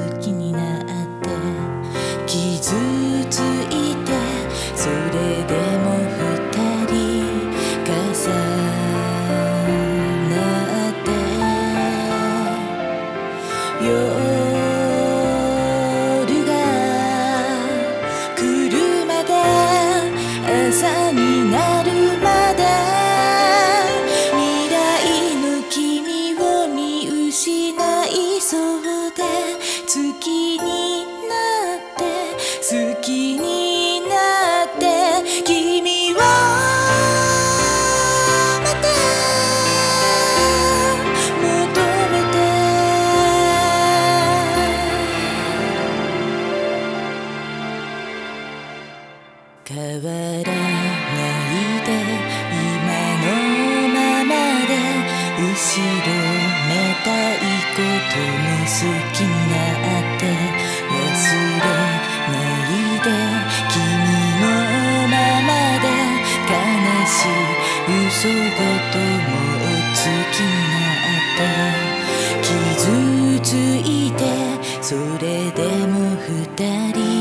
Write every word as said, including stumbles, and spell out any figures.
好きになって傷ついてそれでも二人重なって夜が来るまで朝になるまで未来の君を見失いそうで好きになって好きになって君をまた求めて変わらないで今のままで後ろめたいことも好きになって忘れないで君のままで悲しい嘘ごとも好きになって傷ついてそれでも二人